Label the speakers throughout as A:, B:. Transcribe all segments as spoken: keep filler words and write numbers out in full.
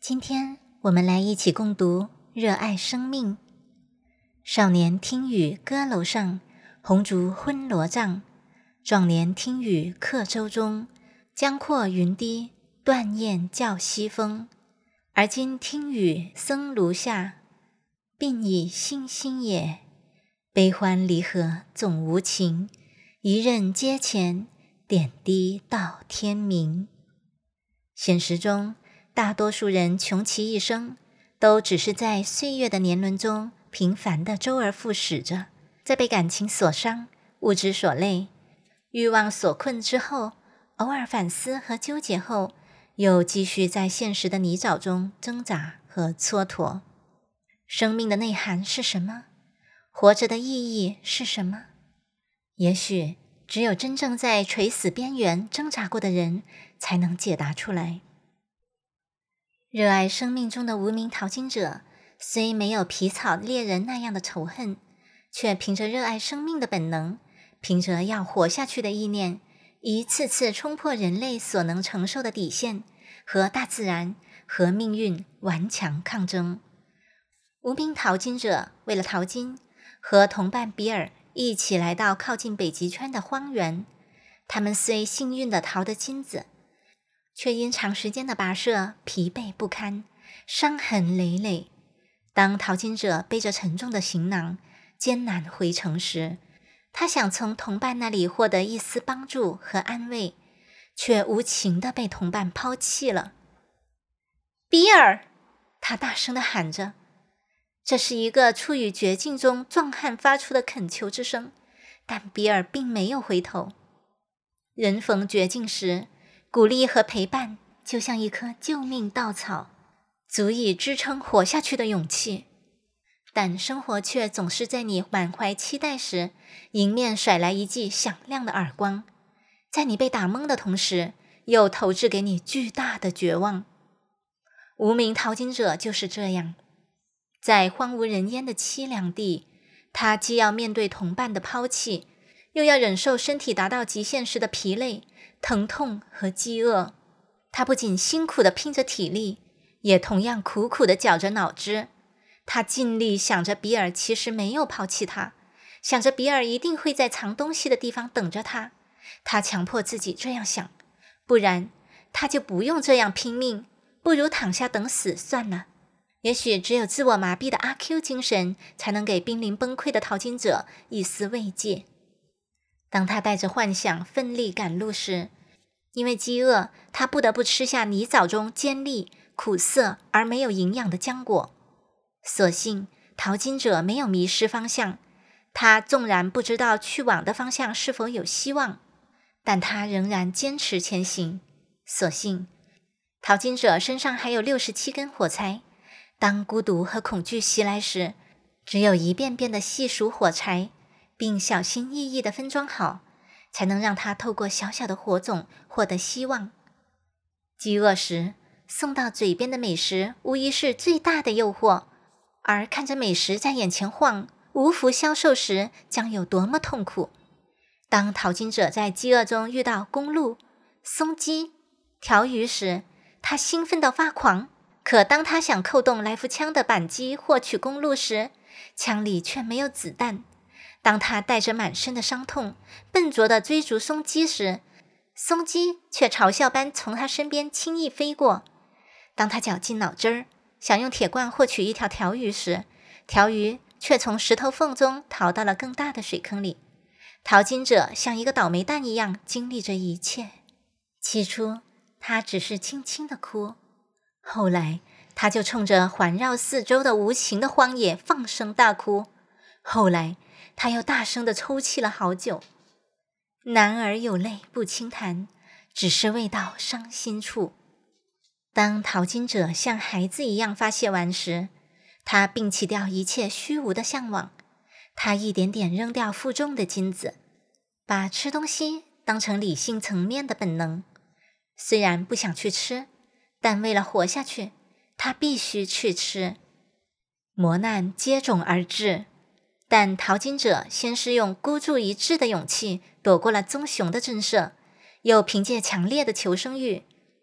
A: 今天我们来一起共读《热爱生命》。少年听雨歌楼上，红烛昏罗帐。壮年听雨客舟中，江阔云低，断雁叫西风。而今听雨僧庐下，鬓已星星也。悲欢离合总无情，一任阶前，点滴到天明。现实中，大多数人穷其一生，都只是在岁月的年轮中平凡的周而复始着，在被感情所伤、物质所累、欲望所困之后，偶尔反思和纠结后，又继续在现实的泥沼中挣扎和蹉跎。生命的内涵是什么？活着的意义是什么？也许只有真正在垂死边缘挣扎过的人，才能解答出来。热爱生命中的无名淘金者，虽没有皮草猎人那样的仇恨，却凭着热爱生命的本能，凭着要活下去的意念，一次次冲破人类所能承受的底线，和大自然和命运顽强抗争。无名淘金者为了淘金，和同伴比尔一起来到靠近北极圈的荒原。他们虽幸运地淘得金子，却因长时间的跋涉疲惫不堪，伤痕累累。当淘金者背着沉重的行囊艰难回城时，他想从同伴那里获得一丝帮助和安慰，却无情地被同伴抛弃了。比尔！他大声地喊着，这是一个处于绝境中壮汉发出的恳求之声，但比尔并没有回头。人逢绝境时，鼓励和陪伴就像一棵救命稻草，足以支撑活下去的勇气。但生活却总是在你满怀期待时，迎面甩来一记响亮的耳光，在你被打懵的同时，又投掷给你巨大的绝望。无名淘金者就是这样，在荒无人烟的凄凉地，他既要面对同伴的抛弃，又要忍受身体达到极限时的疲累、疼痛和饥饿。他不仅辛苦地拼着体力，也同样苦苦地绞着脑汁。他尽力想着比尔其实没有抛弃他，想着比尔一定会在藏东西的地方等着他。他强迫自己这样想，不然他就不用这样拼命，不如躺下等死算了。也许只有自我麻痹的阿 Q 精神，才能给濒临崩溃的淘金者一丝慰藉。当他带着幻想奋力赶路时，因为饥饿，他不得不吃下泥沼中尖利、苦涩而没有营养的浆果。所幸淘金者没有迷失方向，他纵然不知道去往的方向是否有希望，但他仍然坚持前行。所幸淘金者身上还有六十七根火柴，当孤独和恐惧袭来时，只有一遍遍的细数火柴，并小心翼翼地分装好，才能让他透过小小的火种获得希望。饥饿时，送到嘴边的美食无疑是最大的诱惑，而看着美食在眼前晃，无福消受时将有多么痛苦。当淘金者在饥饿中遇到公鹿、松鸡、条鱼时，他兴奋到发狂，可当他想扣动来福枪的扳机获取公鹿时，枪里却没有子弹。当他带着满身的伤痛笨拙地追逐松鸡时，松鸡却嘲笑般从他身边轻易飞过。当他绞尽脑汁儿想用铁罐获取一条条鱼时，条鱼却从石头缝中逃到了更大的水坑里。淘金者像一个倒霉蛋一样经历着一切。起初他只是轻轻地哭，后来他就冲着环绕四周的无情的荒野放声大哭，后来他又大声地抽泣了好久。男儿有泪不轻弹，只是未到伤心处。当淘金者像孩子一样发泄完时，他摒弃掉一切虚无的向往，他一点点扔掉负重的金子，把吃东西当成理性层面的本能。虽然不想去吃，但为了活下去，他必须去吃。磨难接踵而至，但淘金者先是用孤注一掷的勇气躲过了棕熊的震慑，又凭借强烈的求生欲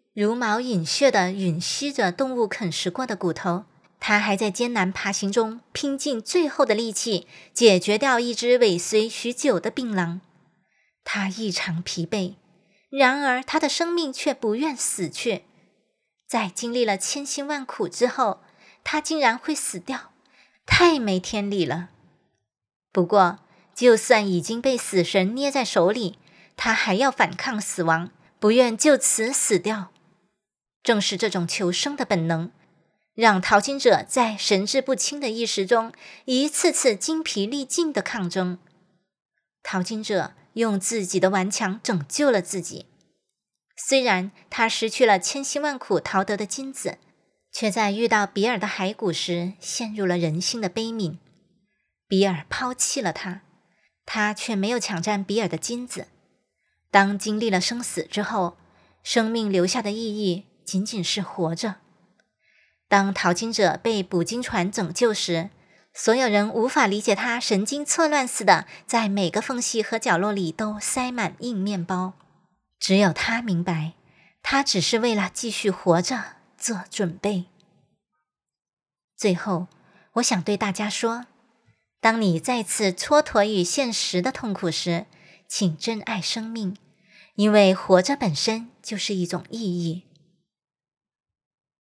A: 茹毛饮血地吮吸着动物啃食过的骨头，他还在艰难爬行中拼尽最后的力气解决掉一只尾随许久的病狼。他异常疲惫，然而他的生命却不愿死去。在经历了千辛万苦之后，他竟然会死掉，太没天理了。不过，就算已经被死神捏在手里，他还要反抗死亡，不愿就此死掉。正是这种求生的本能，让淘金者在神志不清的意识中一次次精疲力尽的抗争。淘金者用自己的顽强拯救了自己，虽然他失去了千辛万苦淘得的金子，却在遇到比尔的骸骨时陷入了人性的悲悯。比尔抛弃了他，他却没有抢占比尔的金子。当经历了生死之后，生命留下的意义仅仅是活着。当淘金者被捕鲸船拯救时，所有人无法理解他神经错乱似的在每个缝隙和角落里都塞满硬面包。只有他明白，他只是为了继续活着做准备。最后，我想对大家说，当你再次蹉跎于现实的痛苦时，请珍爱生命，因为活着本身就是一种意义。